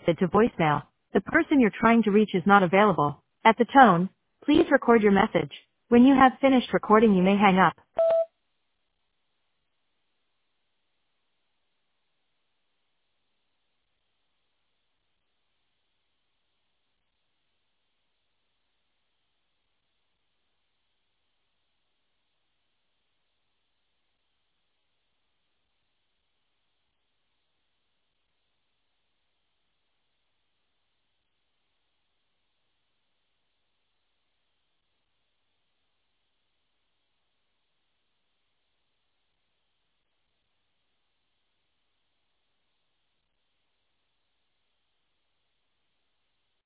to voicemail. The person you're trying to reach is not available. At the tone, please record your message. When you have finished recording, you may hang up.